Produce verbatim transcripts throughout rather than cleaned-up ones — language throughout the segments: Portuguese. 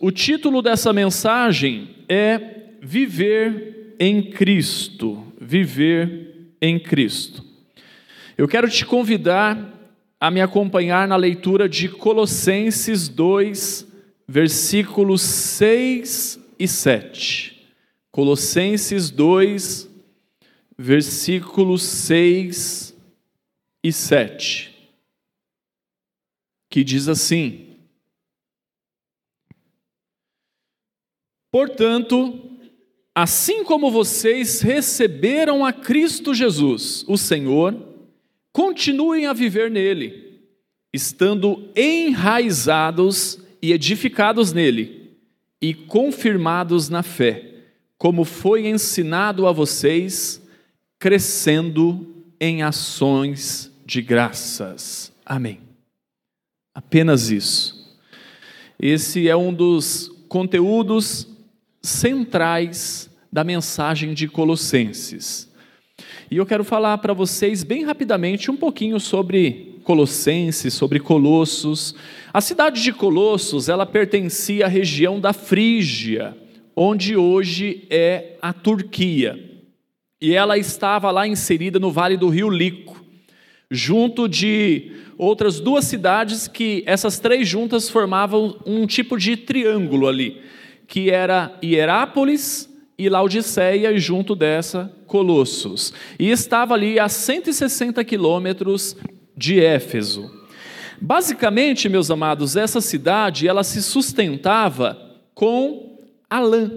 O título dessa mensagem é Viver em Cristo. Viver em Cristo. Eu quero te convidar a me acompanhar na leitura de Colossenses dois, versículos seis e sete. Colossenses dois, versículos seis e sete. Que diz assim: Portanto, assim como vocês receberam a Cristo Jesus, o Senhor, continuem a viver nele, estando enraizados e edificados nele, e confirmados na fé, como foi ensinado a vocês, crescendo em ações de graças. Amém. Apenas isso. Esse é um dos conteúdos centrais da mensagem de Colossenses. E eu quero falar para vocês bem rapidamente um pouquinho sobre Colossenses, sobre Colossos. A cidade de Colossos, ela pertencia à região da Frígia, onde hoje é a Turquia. E ela estava lá inserida no Vale do Rio Lico, junto de outras duas cidades que essas três juntas formavam um tipo de triângulo ali, que era Hierápolis e Laodiceia, e junto dessa, Colossos. E estava ali a cento e sessenta quilômetros de Éfeso. Basicamente, meus amados, essa cidade, ela se sustentava com a lã.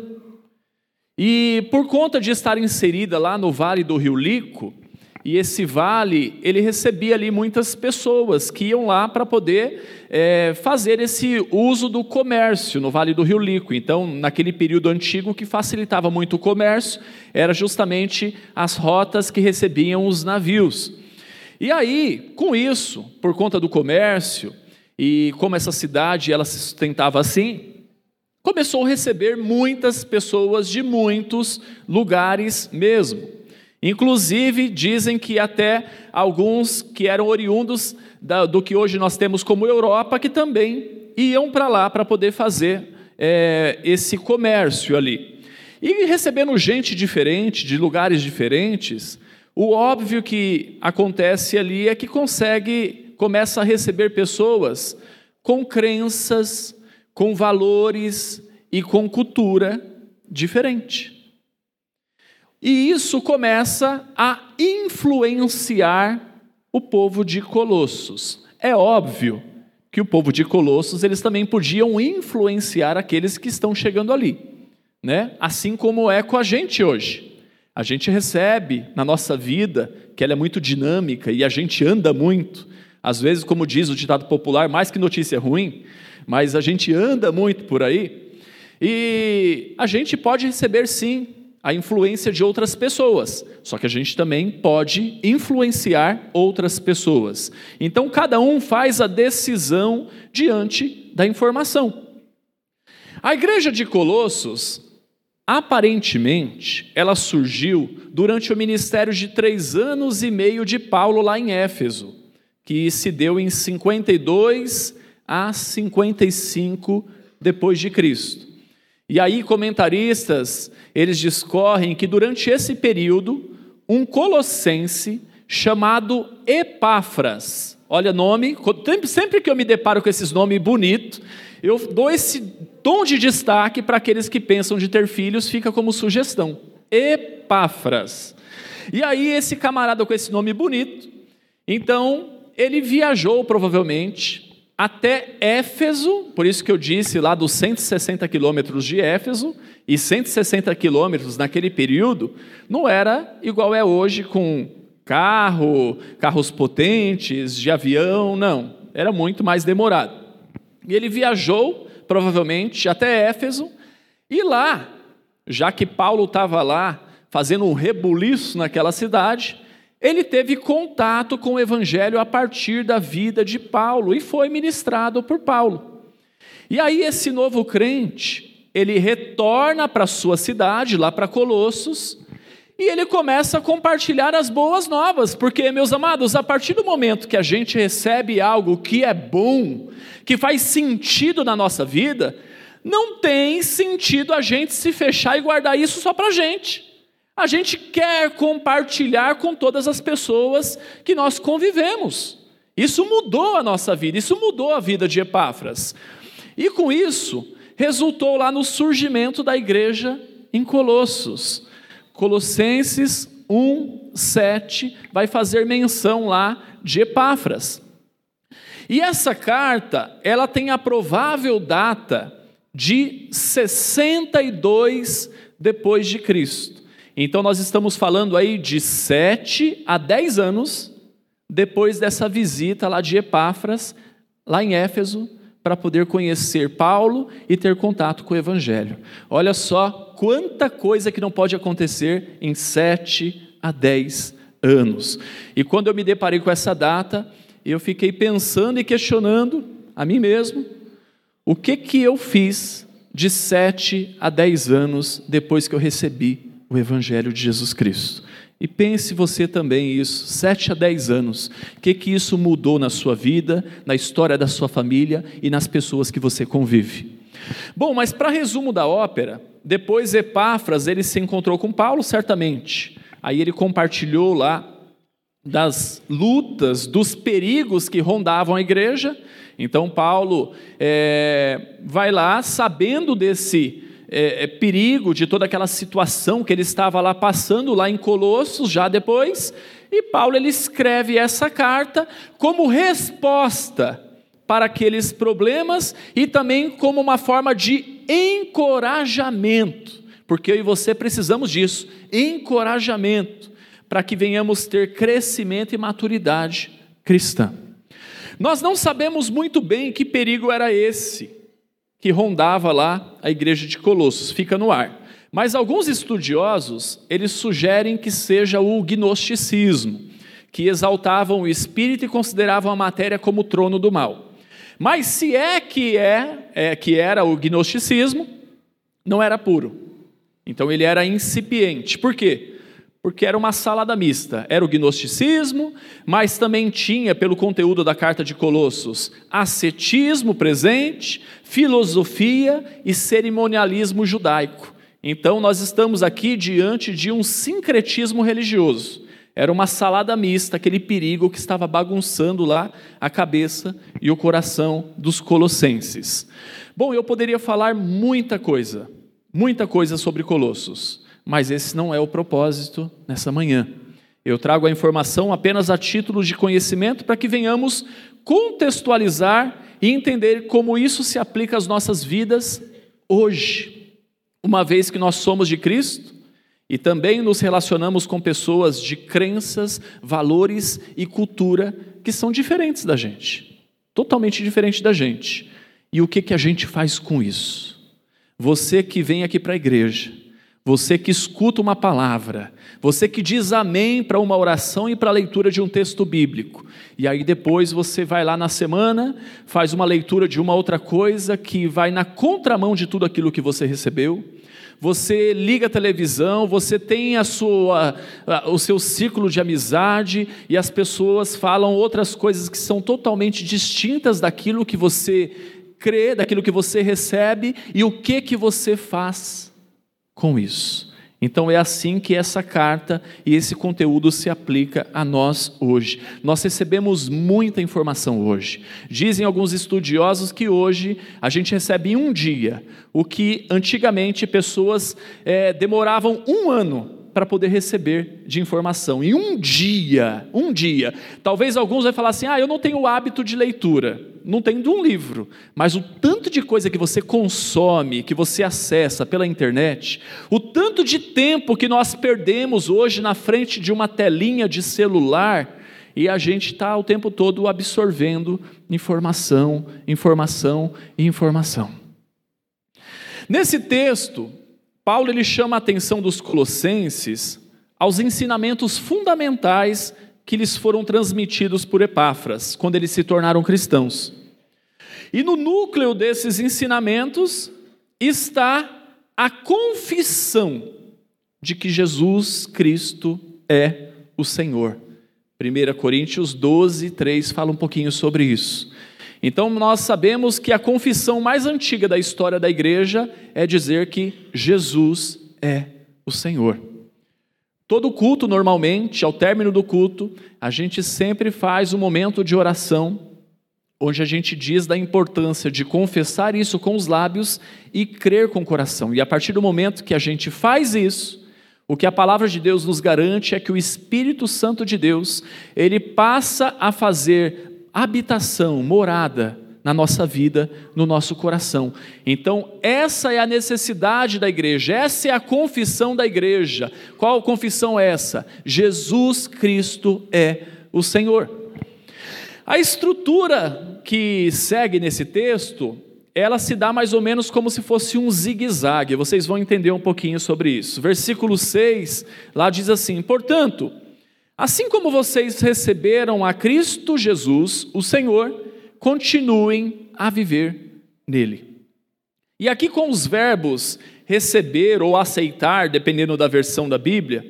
E por conta de estar inserida lá no Vale do Rio Lico, e esse vale, ele recebia ali muitas pessoas que iam lá para poder é, fazer esse uso do comércio no Vale do Rio Lico. Então, naquele período antigo, o que facilitava muito o comércio era justamente as rotas que recebiam os navios. E aí, com isso, por conta do comércio, e como essa cidade ela se sustentava assim, começou a receber muitas pessoas de muitos lugares mesmo. Inclusive, dizem que até alguns que eram oriundos da, do que hoje nós temos como Europa, que também iam para lá para poder fazer é, esse comércio ali. E recebendo gente diferente, de lugares diferentes, o óbvio que acontece ali é que consegue, começa a receber pessoas com crenças, com valores e com cultura diferente. E isso começa a influenciar o povo de Colossos. É óbvio que o povo de Colossos, eles também podiam influenciar aqueles que estão chegando ali, né? Assim como é com a gente hoje. A gente recebe na nossa vida, que ela é muito dinâmica e a gente anda muito. Às vezes, como diz o ditado popular, mais que notícia ruim, mas a gente anda muito por aí. E a gente pode receber, sim, a influência de outras pessoas, só que a gente também pode influenciar outras pessoas. Então, cada um faz a decisão diante da informação. A igreja de Colossos, aparentemente, ela surgiu durante o ministério de três anos e meio de Paulo lá em Éfeso, que se deu em cinquenta e dois a cinquenta e cinco depois de Cristo. E aí, comentaristas, eles discorrem que durante esse período, um colossense chamado Epáfras, olha nome, sempre que eu me deparo com esses nomes bonitos, eu dou esse tom de destaque para aqueles que pensam de ter filhos, fica como sugestão, Epáfras. E aí, esse camarada com esse nome bonito, então, ele viajou provavelmente até Éfeso, por isso que eu disse lá dos cento e sessenta quilômetros de Éfeso, e cento e sessenta quilômetros naquele período, não era igual é hoje com carro, carros potentes, de avião, não, era muito mais demorado. E ele viajou, provavelmente, até Éfeso, e lá, já que Paulo estava lá, fazendo um rebuliço naquela cidade, ele teve contato com o evangelho a partir da vida de Paulo, e foi ministrado por Paulo. E aí esse novo crente, ele retorna para a sua cidade, lá para Colossos, e ele começa a compartilhar as boas novas, porque, meus amados, a partir do momento que a gente recebe algo que é bom, que faz sentido na nossa vida, não tem sentido a gente se fechar e guardar isso só para a gente. A gente quer compartilhar com todas as pessoas que nós convivemos. Isso mudou a nossa vida, isso mudou a vida de Epáfras. E com isso, resultou lá no surgimento da igreja em Colossos. Colossenses um, sete, vai fazer menção lá de Epáfras. E essa carta, ela tem a provável data de sessenta e dois depois de Cristo. Então nós estamos falando aí de sete a dez anos depois dessa visita lá de Epáfras, lá em Éfeso, para poder conhecer Paulo e ter contato com o Evangelho. Olha só quanta coisa que não pode acontecer em sete a dez anos. E quando eu me deparei com essa data, eu fiquei pensando e questionando a mim mesmo, o que que eu fiz de sete a dez anos depois que eu recebi o Evangelho de Jesus Cristo. E pense você também isso, sete a dez anos, o que que isso mudou na sua vida, na história da sua família e nas pessoas que você convive. Bom, mas para resumo da ópera, depois Epáfras, ele se encontrou com Paulo, certamente. Aí ele compartilhou lá das lutas, dos perigos que rondavam a igreja. Então Paulo é, vai lá sabendo desse é, é, perigo, de toda aquela situação que ele estava lá passando, lá em Colossos, já depois, e Paulo ele escreve essa carta como resposta para aqueles problemas e também como uma forma de encorajamento, porque eu e você precisamos disso, encorajamento, para que venhamos ter crescimento e maturidade cristã. Nós não sabemos muito bem que perigo era esse que rondava lá a igreja de Colossos, fica no ar. Mas alguns estudiosos, eles sugerem que seja o gnosticismo, que exaltavam o espírito e consideravam a matéria como o trono do mal. Mas se é que, é, é que era o gnosticismo, não era puro. Então ele era incipiente. Por quê? Porque era uma salada mista, era o gnosticismo, mas também tinha, pelo conteúdo da carta de Colossos, ascetismo presente, filosofia e cerimonialismo judaico. Então nós estamos aqui diante de um sincretismo religioso. Era uma salada mista, aquele perigo que estava bagunçando lá a cabeça e o coração dos colossenses. Bom, eu poderia falar muita coisa, muita coisa sobre Colossos, mas esse não é o propósito nessa manhã. Eu trago a informação apenas a título de conhecimento para que venhamos contextualizar e entender como isso se aplica às nossas vidas hoje, uma vez que nós somos de Cristo e também nos relacionamos com pessoas de crenças, valores e cultura que são diferentes da gente, totalmente diferentes da gente. E o que que a gente faz com isso? Você que vem aqui para a igreja, você que escuta uma palavra, você que diz amém para uma oração e para a leitura de um texto bíblico, e aí depois você vai lá na semana, faz uma leitura de uma outra coisa que vai na contramão de tudo aquilo que você recebeu, você liga a televisão, você tem a sua, a, o seu círculo de amizade, e as pessoas falam outras coisas que são totalmente distintas daquilo que você crê, daquilo que você recebe, e o que que você faz com isso. Então é assim que essa carta e esse conteúdo se aplica a nós hoje. Nós recebemos muita informação hoje. Dizem alguns estudiosos que hoje a gente recebe em um dia o que antigamente pessoas é, demoravam um ano para poder receber de informação. Em um dia, um dia. Talvez alguns vão falar assim, ah, eu não tenho o hábito de leitura. Não tenho de um livro. Mas o tanto de coisa que você consome, que você acessa pela internet, o tanto de tempo que nós perdemos hoje na frente de uma telinha de celular, e a gente está o tempo todo absorvendo informação, informação e informação. Nesse texto, Paulo ele chama a atenção dos colossenses aos ensinamentos fundamentais que lhes foram transmitidos por Epáfras, quando eles se tornaram cristãos. E no núcleo desses ensinamentos está a confissão de que Jesus Cristo é o Senhor. primeira Coríntios doze, três fala um pouquinho sobre isso. Então nós sabemos que a confissão mais antiga da história da igreja é dizer que Jesus é o Senhor. Todo culto, normalmente, ao término do culto, a gente sempre faz um momento de oração, onde a gente diz da importância de confessar isso com os lábios e crer com o coração. E a partir do momento que a gente faz isso, o que a palavra de Deus nos garante é que o Espírito Santo de Deus, ele passa a fazer habitação, morada na nossa vida, no nosso coração. Então, essa é a necessidade da igreja, essa é a confissão da igreja. Qual confissão é essa? Jesus Cristo é o Senhor. A estrutura que segue nesse texto, ela se dá mais ou menos como se fosse um zigue-zague. Vocês vão entender um pouquinho sobre isso. Versículo seis, lá diz assim: portanto, assim como vocês receberam a Cristo Jesus, o Senhor, continuem a viver nele. E aqui com os verbos receber ou aceitar, dependendo da versão da Bíblia,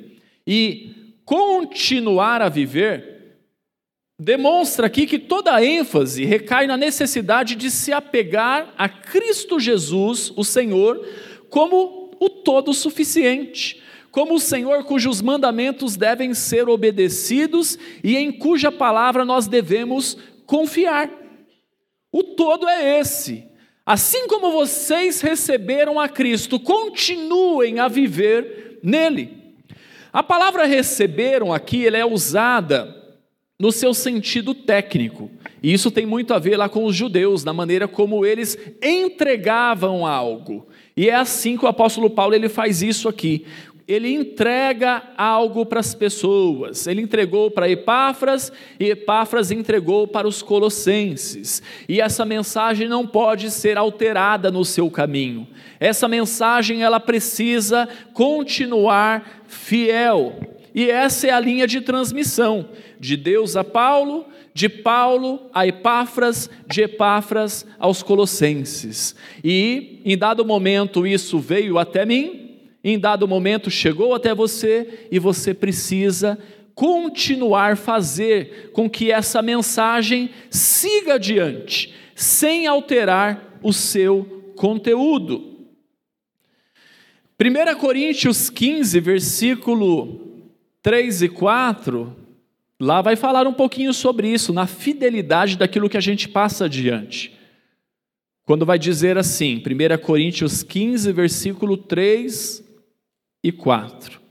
e continuar a viver, demonstra aqui que toda a ênfase recai na necessidade de se apegar a Cristo Jesus, o Senhor, como o todo suficiente, como o Senhor cujos mandamentos devem ser obedecidos e em cuja palavra nós devemos confiar. O todo é esse. Assim como vocês receberam a Cristo, continuem a viver nele. A palavra receberam aqui, ela é usada no seu sentido técnico. E isso tem muito a ver lá com os judeus, na maneira como eles entregavam algo. E é assim que o apóstolo Paulo ele faz isso aqui. Ele entrega algo para as pessoas. Ele entregou para Epáfras e Epáfras entregou para os colossenses. E essa mensagem não pode ser alterada no seu caminho. Essa mensagem ela precisa continuar fiel. E essa é a linha de transmissão, de Deus a Paulo, de Paulo a Epáfras, de Epáfras aos colossenses. E em dado momento isso veio até mim, em dado momento chegou até você, e você precisa continuar a fazer com que essa mensagem siga adiante, sem alterar o seu conteúdo. primeira Coríntios quinze, versículo três e quatro, lá vai falar um pouquinho sobre isso, na fidelidade daquilo que a gente passa adiante. Quando vai dizer assim, primeira Coríntios quinze, versículo três e quatro.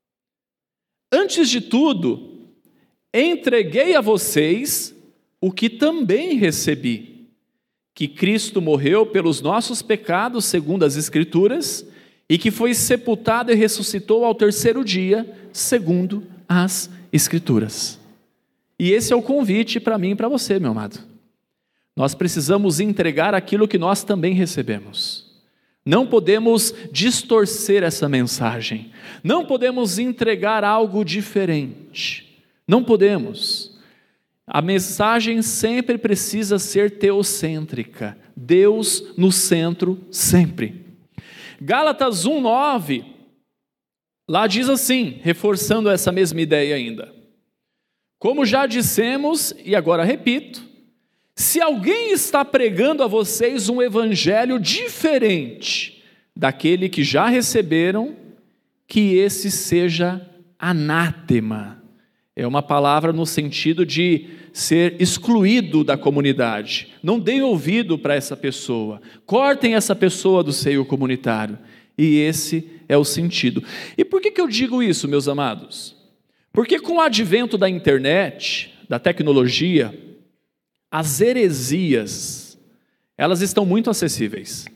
Antes de tudo, entreguei a vocês o que também recebi, que Cristo morreu pelos nossos pecados, segundo as Escrituras, e que foi sepultado e ressuscitou ao terceiro dia, segundo as Escrituras. E esse é o convite para mim e para você, meu amado. Nós precisamos entregar aquilo que nós também recebemos. Não podemos distorcer essa mensagem. Não podemos entregar algo diferente. Não podemos. A mensagem sempre precisa ser teocêntrica. Deus no centro sempre. Gálatas um, nove, lá diz assim, reforçando essa mesma ideia ainda. Como já dissemos, e agora repito, se alguém está pregando a vocês um evangelho diferente daquele que já receberam, que esse seja anátema. É uma palavra no sentido de ser excluído da comunidade. Não deem ouvido para essa pessoa. Cortem essa pessoa do seio comunitário. E esse é o sentido. E por que que eu digo isso, meus amados? Porque com o advento da internet, da tecnologia, as heresias, elas estão muito acessíveis.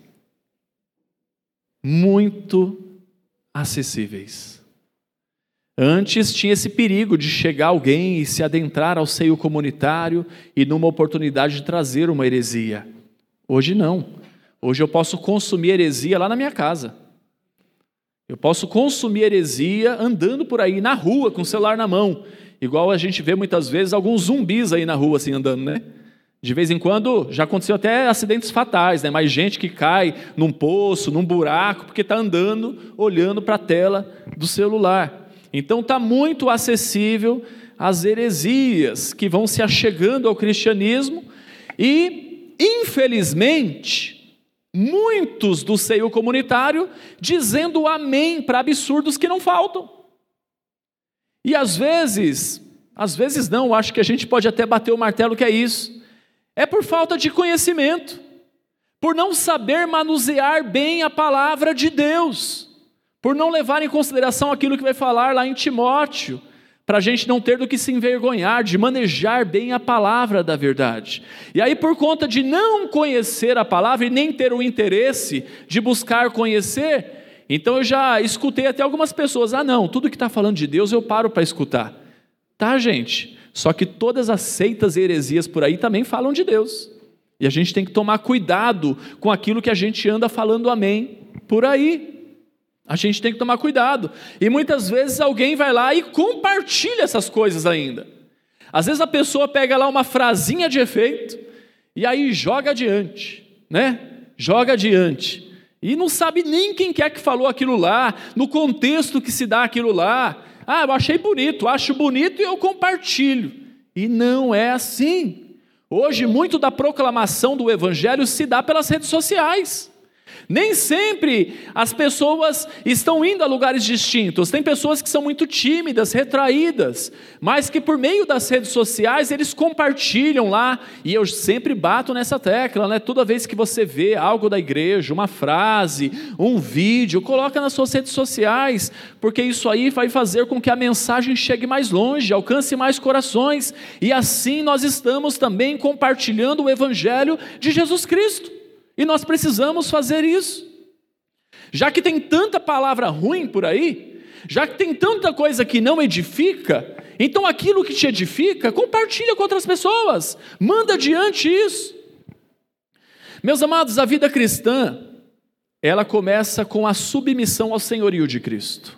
Muito acessíveis. Antes tinha esse perigo de chegar alguém e se adentrar ao seio comunitário e numa oportunidade de trazer uma heresia. Hoje não. Hoje eu posso consumir heresia lá na minha casa. Eu posso consumir heresia andando por aí na rua com o celular na mão. Igual a gente vê muitas vezes alguns zumbis aí na rua assim andando, né? De vez em quando, já aconteceu até acidentes fatais, né? Mais gente que cai num poço, num buraco, porque está andando, olhando para a tela do celular. Então está muito acessível as heresias que vão se achegando ao cristianismo, e infelizmente, muitos do seio comunitário dizendo amém para absurdos que não faltam. E às vezes, às vezes não, acho que a gente pode até bater o martelo que é isso. É por falta de conhecimento, por não saber manusear bem a palavra de Deus, por não levar em consideração aquilo que vai falar lá em Timóteo, para a gente não ter do que se envergonhar, de manejar bem a palavra da verdade. E aí, por conta de não conhecer a palavra e nem ter o interesse de buscar conhecer, então eu já escutei até algumas pessoas, ah não, tudo que está falando de Deus eu paro para escutar. Tá, gente? Só que todas as seitas e heresias por aí também falam de Deus. E a gente tem que tomar cuidado com aquilo que a gente anda falando amém por aí. A gente tem que tomar cuidado. E muitas vezes alguém vai lá e compartilha essas coisas ainda. Às vezes a pessoa pega lá uma frasinha de efeito e aí joga adiante, né? Joga adiante. E não sabe nem quem é que falou aquilo lá, no contexto que se dá aquilo lá. Ah, eu achei bonito, acho bonito e eu compartilho. E não é assim. Hoje, muito da proclamação do Evangelho se dá pelas redes sociais. Nem sempre as pessoas estão indo a lugares distintos. Tem pessoas que são muito tímidas, retraídas, mas que por meio das redes sociais eles compartilham lá. E eu sempre bato nessa tecla, né? Toda vez que você vê algo da igreja, uma frase, um vídeo, coloca nas suas redes sociais, porque isso aí vai fazer com que a mensagem chegue mais longe, alcance mais corações. E assim nós estamos também compartilhando o Evangelho de Jesus Cristo. E nós precisamos fazer isso. Já que tem tanta palavra ruim por aí, já que tem tanta coisa que não edifica, então aquilo que te edifica, compartilha com outras pessoas, manda adiante isso. Meus amados, a vida cristã, ela começa com a submissão ao senhorio de Cristo.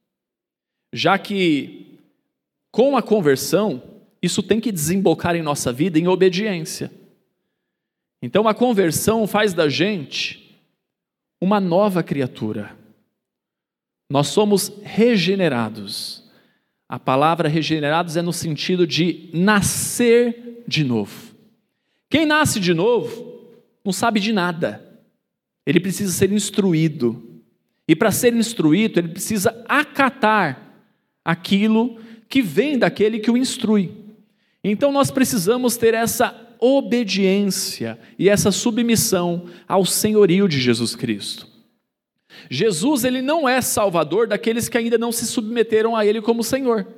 Já que, com a conversão, isso tem que desembocar em nossa vida em obediência. Então a conversão faz da gente uma nova criatura. Nós somos regenerados. A palavra regenerados é no sentido de nascer de novo. Quem nasce de novo não sabe de nada. Ele precisa ser instruído. E para ser instruído, ele precisa acatar aquilo que vem daquele que o instrui. Então nós precisamos ter essa obediência e essa submissão ao senhorio de Jesus Cristo. Jesus, ele não é salvador daqueles que ainda não se submeteram a ele como Senhor.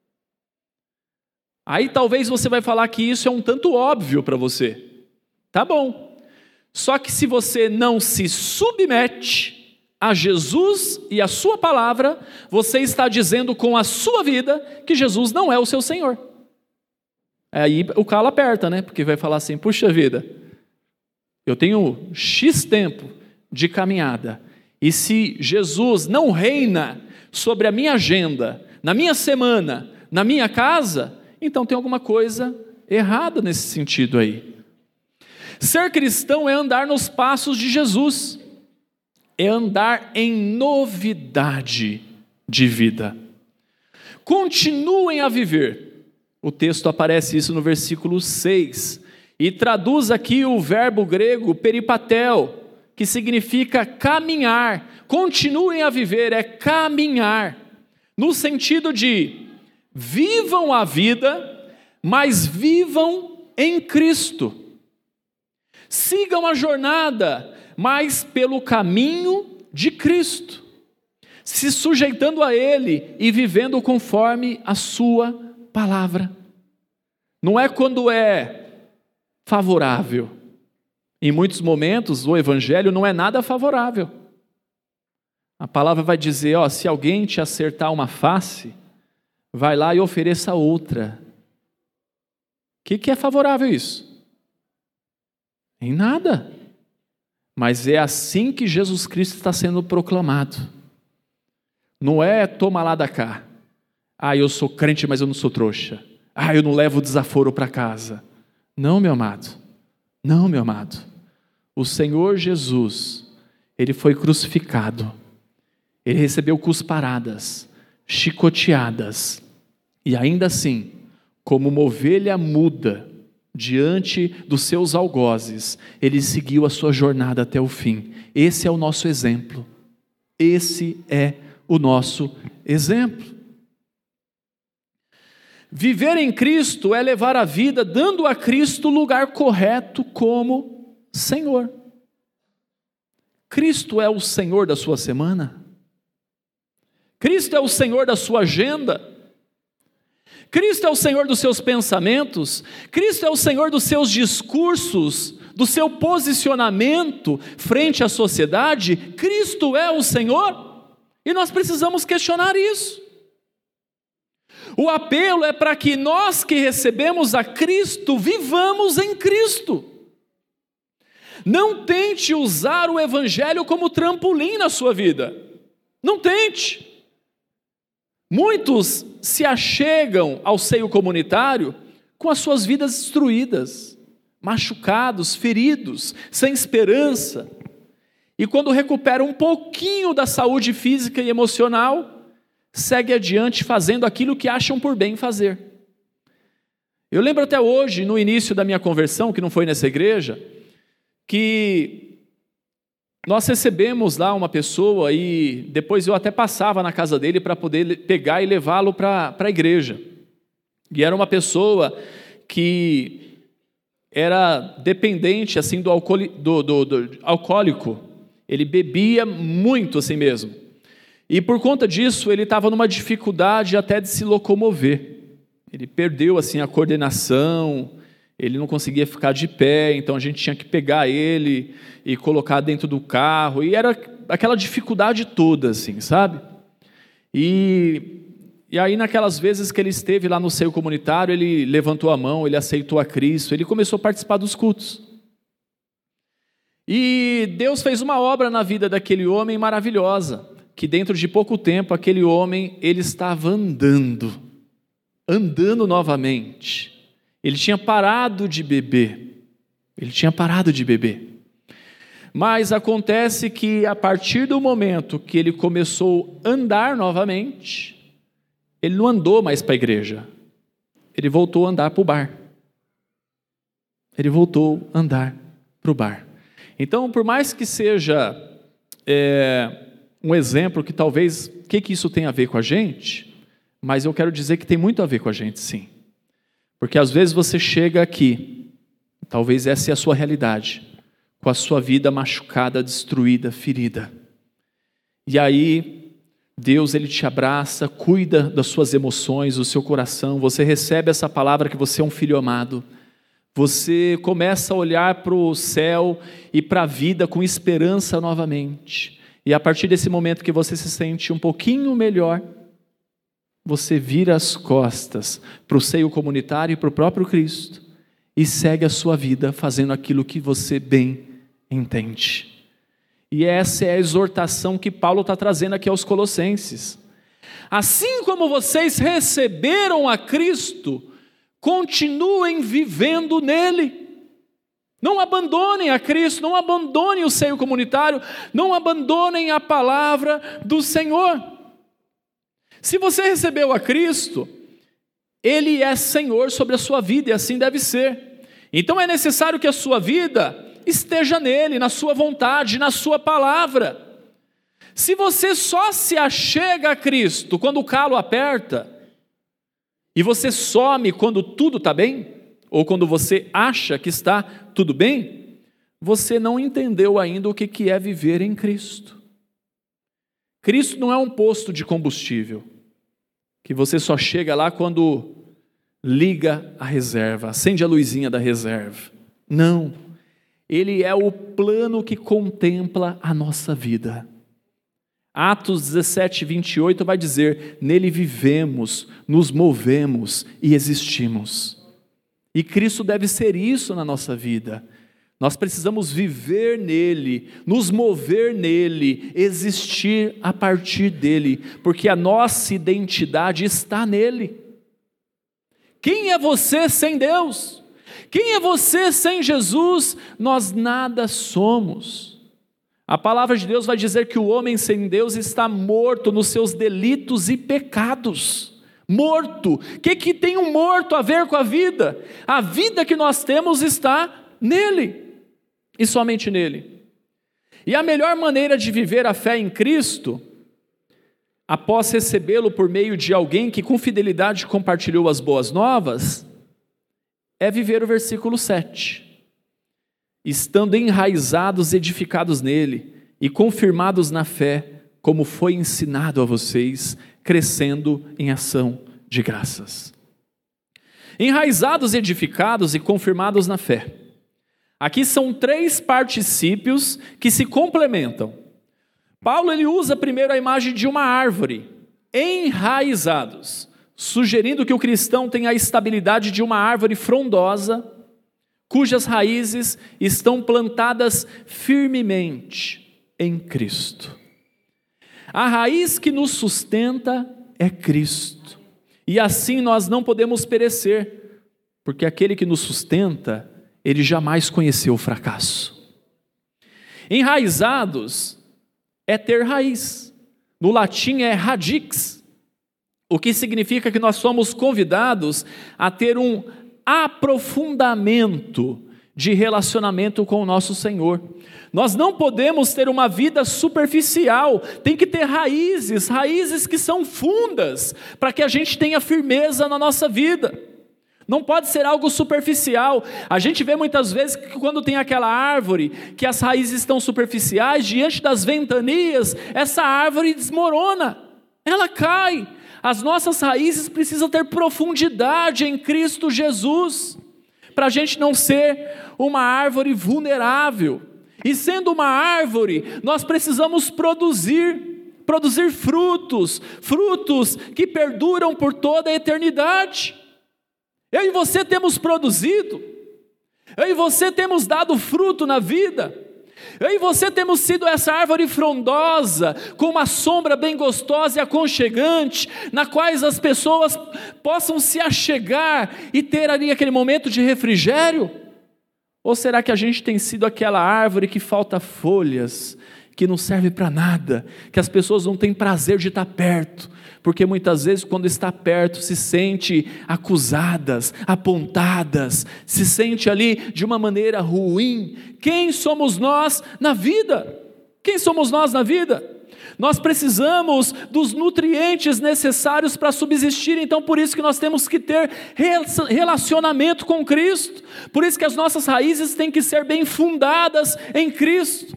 Aí talvez você vai falar que isso é um tanto óbvio para você. Tá bom. Só que se você não se submete a Jesus e a sua palavra, você está dizendo com a sua vida que Jesus não é o seu Senhor. Aí o calo aperta, né? Porque vai falar assim, puxa vida, eu tenho X tempo de caminhada, e se Jesus não reina sobre a minha agenda, na minha semana, na minha casa, então tem alguma coisa errada nesse sentido aí. Ser cristão é andar nos passos de Jesus, é andar em novidade de vida. Continuem a viver. O texto aparece isso no versículo seis, e traduz aqui o verbo grego peripatel, que significa caminhar. Continuem a viver, é caminhar, no sentido de vivam a vida, mas vivam em Cristo. Sigam a jornada, mas pelo caminho de Cristo, se sujeitando a Ele e vivendo conforme a sua palavra. Não é quando é favorável. Em muitos momentos o evangelho não é nada favorável. A palavra vai dizer, ó, se alguém te acertar uma face, vai lá e ofereça outra. O que, que é favorável isso? Em nada. Mas é assim que Jesus Cristo está sendo proclamado. Não é toma lá da cá. Ah, eu sou crente, mas eu não sou trouxa. Ah, eu não levo desaforo para casa. Não, meu amado. Não, meu amado. O Senhor Jesus, Ele foi crucificado. Ele recebeu cusparadas, chicoteadas. E ainda assim, como uma ovelha muda, diante dos seus algozes, ele seguiu a sua jornada até o fim. Esse é o nosso exemplo. Esse é o nosso exemplo. Viver em Cristo é levar a vida dando a Cristo o lugar correto como Senhor. Cristo é o Senhor da sua semana? Cristo é o Senhor da sua agenda? Cristo é o Senhor dos seus pensamentos? Cristo é o Senhor dos seus discursos, do seu posicionamento frente à sociedade? Cristo é o Senhor? E nós precisamos questionar isso. O apelo é para que nós que recebemos a Cristo, vivamos em Cristo. Não tente usar o Evangelho como trampolim na sua vida. Não tente. Muitos se achegam ao seio comunitário com as suas vidas destruídas, machucados, feridos, sem esperança. E quando recuperam um pouquinho da saúde física e emocional, segue adiante fazendo aquilo que acham por bem fazer. Eu lembro até hoje, no início da minha conversão, que não foi nessa igreja, que nós recebemos lá uma pessoa e depois eu até passava na casa dele para poder pegar e levá-lo para a igreja. E era uma pessoa que era dependente assim, do, alcooli, do, do, do alcoólico. Ele bebia muito assim mesmo. E por conta disso ele estava numa dificuldade até de se locomover. Ele perdeu assim, a coordenação, ele não conseguia ficar de pé, então a gente tinha que pegar ele e colocar dentro do carro, e era aquela dificuldade toda, assim, sabe? E, e aí naquelas vezes que ele esteve lá no seio comunitário, ele levantou a mão, ele aceitou a Cristo, ele começou a participar dos cultos. E Deus fez uma obra na vida daquele homem maravilhosa, que dentro de pouco tempo, aquele homem, ele estava andando, andando novamente. Ele tinha parado de beber, ele tinha parado de beber. Mas acontece que a partir do momento que ele começou a andar novamente, ele não andou mais para a igreja, ele voltou a andar para o bar. Ele voltou a andar para o bar. Então, por mais que seja é, um exemplo que talvez, o que, que isso tem a ver com a gente? Mas eu quero dizer que tem muito a ver com a gente, sim. Porque às vezes você chega aqui, talvez essa é a sua realidade, com a sua vida machucada, destruída, ferida. E aí, Deus ele te abraça, cuida das suas emoções, do seu coração, você recebe essa palavra que você é um filho amado, você começa a olhar para o céu e para a vida com esperança novamente. E a partir desse momento que você se sente um pouquinho melhor, você vira as costas para o seio comunitário e para o próprio Cristo e segue a sua vida fazendo aquilo que você bem entende. E essa é a exortação que Paulo está trazendo aqui aos Colossenses. Assim como vocês receberam a Cristo, continuem vivendo nele. Não abandonem a Cristo, não abandonem o seio comunitário, não abandonem a palavra do Senhor. Se você recebeu a Cristo, Ele é Senhor sobre a sua vida e assim deve ser. Então é necessário que a sua vida esteja nele, na sua vontade, na sua palavra. Se você só se achega a Cristo quando o calo aperta, e você some quando tudo está bem, ou quando você acha que está tudo bem, você não entendeu ainda o que é viver em Cristo. Cristo não é um posto de combustível, que você só chega lá quando liga a reserva, acende a luzinha da reserva. Não, Ele é o plano que contempla a nossa vida. Atos dezessete, vinte e oito vai dizer, nele vivemos, nos movemos e existimos. E Cristo deve ser isso na nossa vida. Nós precisamos viver nele, nos mover nele, existir a partir dele, porque a nossa identidade está nele. Quem é você sem Deus? Quem é você sem Jesus? Nós nada somos. A palavra de Deus vai dizer que o homem sem Deus está morto nos seus delitos e pecados. morto. O que, que tem um morto a ver com a vida? A vida que nós temos está nele, e somente nele. E a melhor maneira de viver a fé em Cristo, após recebê-lo por meio de alguém que com fidelidade compartilhou as boas novas, é viver o versículo sete. Estando enraizados, edificados nele e confirmados na fé, como foi ensinado a vocês, crescendo em ação de graças. Enraizados, edificados e confirmados na fé. Aqui são três particípios que se complementam. Paulo ele usa primeiro a imagem de uma árvore, enraizados, sugerindo que o cristão tem a estabilidade de uma árvore frondosa, cujas raízes estão plantadas firmemente em Cristo. A raiz que nos sustenta é Cristo, e assim nós não podemos perecer, porque aquele que nos sustenta, ele jamais conheceu o fracasso. Enraizados é ter raiz. No latim é radix, o que significa que nós somos convidados a ter um aprofundamento de relacionamento com o nosso Senhor. Nós não podemos ter uma vida superficial, tem que ter raízes, raízes que são fundas, para que a gente tenha firmeza na nossa vida. Não pode ser algo superficial. A gente vê muitas vezes que quando tem aquela árvore, que as raízes estão superficiais, diante das ventanias, essa árvore desmorona, ela cai. As nossas raízes precisam ter profundidade em Cristo Jesus, para a gente não ser uma árvore vulnerável. E sendo uma árvore, nós precisamos produzir, produzir frutos, frutos que perduram por toda a eternidade. Eu e você temos produzido, eu e você temos dado fruto na vida, eu e você temos sido essa árvore frondosa, com uma sombra bem gostosa e aconchegante, na qual as pessoas possam se achegar e ter ali aquele momento de refrigério? Ou será que a gente tem sido aquela árvore que falta folhas, que não serve para nada, que as pessoas não têm prazer de estar perto, porque muitas vezes quando está perto se sente acusadas, apontadas, se sente ali de uma maneira ruim? Quem somos nós na vida? Quem somos nós na vida? Nós precisamos dos nutrientes necessários para subsistir, então por isso que nós temos que ter relacionamento com Cristo, por isso que as nossas raízes têm que ser bem fundadas em Cristo.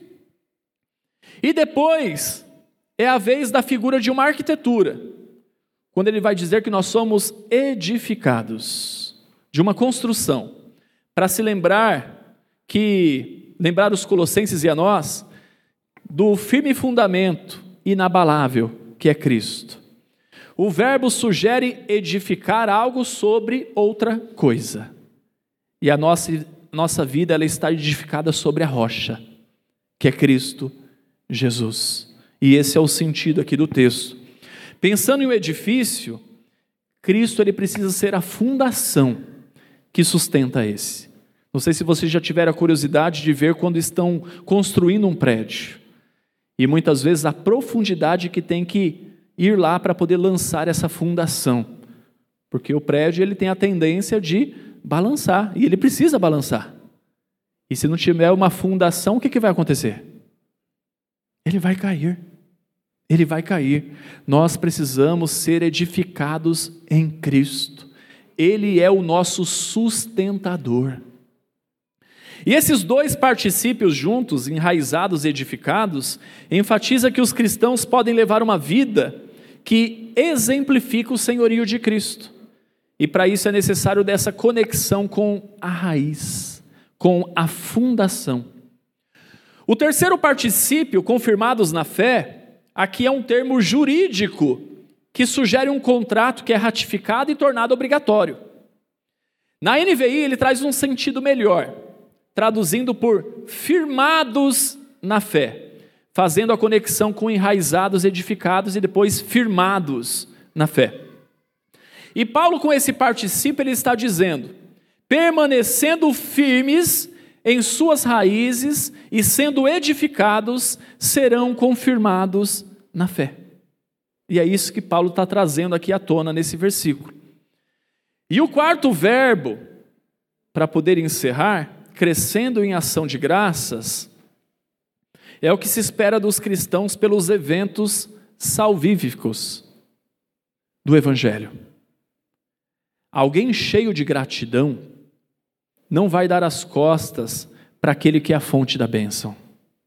E depois, é a vez da figura de uma arquitetura, quando ele vai dizer que nós somos edificados, de uma construção, para se lembrar que, lembrar os colossenses e a nós, do firme fundamento inabalável que é Cristo. O verbo sugere edificar algo sobre outra coisa, e a nossa, nossa vida ela está edificada sobre a rocha, que é Cristo Jesus. E esse é o sentido aqui do texto. Pensando em um edifício, Cristo ele precisa ser a fundação que sustenta esse. Não sei se vocês já tiveram a curiosidade de ver quando estão construindo um prédio. E muitas vezes a profundidade que tem que ir lá para poder lançar essa fundação. Porque o prédio ele tem a tendência de balançar, e ele precisa balançar. E se não tiver uma fundação, o que, que vai acontecer? Ele vai cair, ele vai cair. Nós precisamos ser edificados em Cristo, Ele é o nosso sustentador. E esses dois particípios juntos, enraizados e edificados, enfatiza que os cristãos podem levar uma vida que exemplifica o senhorio de Cristo, e para isso é necessário dessa conexão com a raiz, com a fundação. O terceiro particípio, confirmados na fé, aqui é um termo jurídico que sugere um contrato que é ratificado e tornado obrigatório. Na N V I ele traz um sentido melhor, traduzindo por firmados na fé, fazendo a conexão com enraizados, edificados e depois firmados na fé. E Paulo, com esse particípio, ele está dizendo, permanecendo firmes em suas raízes e sendo edificados, serão confirmados na fé. E é isso que Paulo está trazendo aqui à tona nesse versículo. E o quarto verbo, para poder encerrar, crescendo em ação de graças, é o que se espera dos cristãos pelos eventos salvíficos do Evangelho. Alguém cheio de gratidão não vai dar as costas para aquele que é a fonte da bênção.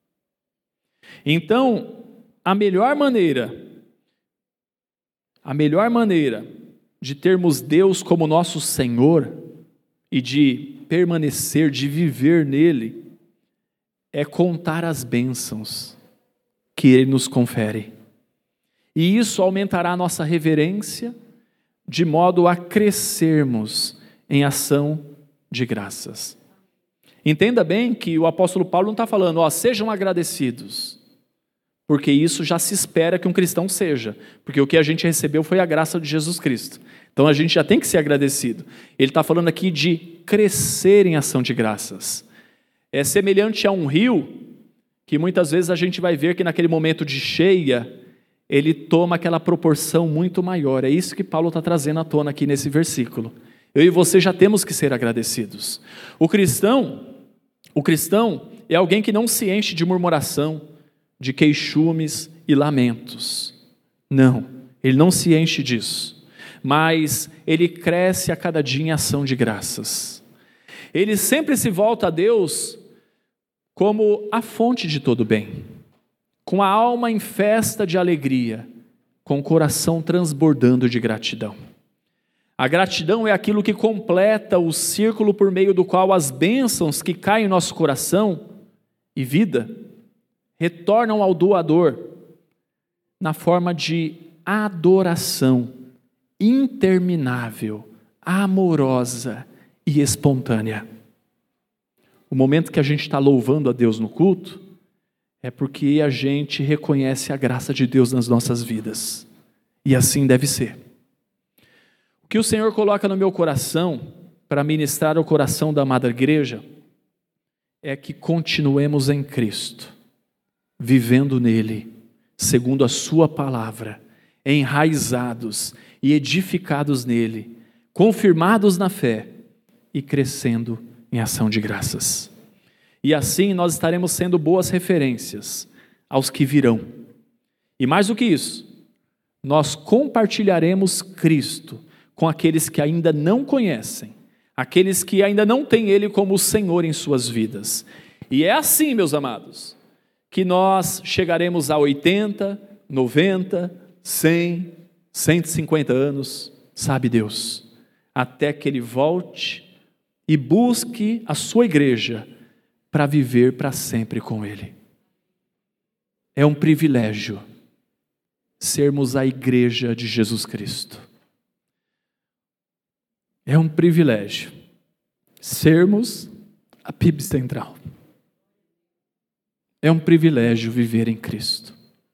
Então, a melhor maneira, a melhor maneira de termos Deus como nosso Senhor e de permanecer, de viver nele, é contar as bênçãos que Ele nos confere. E isso aumentará a nossa reverência, de modo a crescermos em ação de graças. Entenda bem que o apóstolo Paulo não está falando, ó, sejam agradecidos, porque isso já se espera que um cristão seja, porque o que a gente recebeu foi a graça de Jesus Cristo. Então a gente já tem que ser agradecido. Ele está falando aqui de crescer em ação de graças. É semelhante a um rio, que muitas vezes a gente vai ver que naquele momento de cheia, ele toma aquela proporção muito maior. É isso que Paulo está trazendo à tona aqui nesse versículo. Eu e você já temos que ser agradecidos. O cristão, o cristão é alguém que não se enche de murmuração, de queixumes e lamentos. Não, ele não se enche disso. Mas ele cresce a cada dia em ação de graças. Ele sempre se volta a Deus como a fonte de todo bem, com a alma em festa de alegria, com o coração transbordando de gratidão. A gratidão é aquilo que completa o círculo por meio do qual as bênçãos que caem em nosso coração e vida retornam ao doador na forma de adoração interminável, amorosa e espontânea. O momento que a gente está louvando a Deus no culto é porque a gente reconhece a graça de Deus nas nossas vidas. E assim deve ser. O que o Senhor coloca no meu coração para ministrar ao coração da amada igreja é que continuemos em Cristo, vivendo nele, segundo a sua palavra, enraizados e edificados nele, confirmados na fé e crescendo em ação de graças. E assim nós estaremos sendo boas referências aos que virão. E mais do que isso, nós compartilharemos Cristo com aqueles que ainda não conhecem, aqueles que ainda não têm Ele como o Senhor em suas vidas. E é assim, meus amados, que nós chegaremos a oitenta, noventa, cem, cento e cinquenta anos, sabe Deus, até que Ele volte e busque a sua igreja para viver para sempre com Ele. É um privilégio sermos a igreja de Jesus Cristo. É um privilégio sermos a P I B Central. É um privilégio viver em Cristo.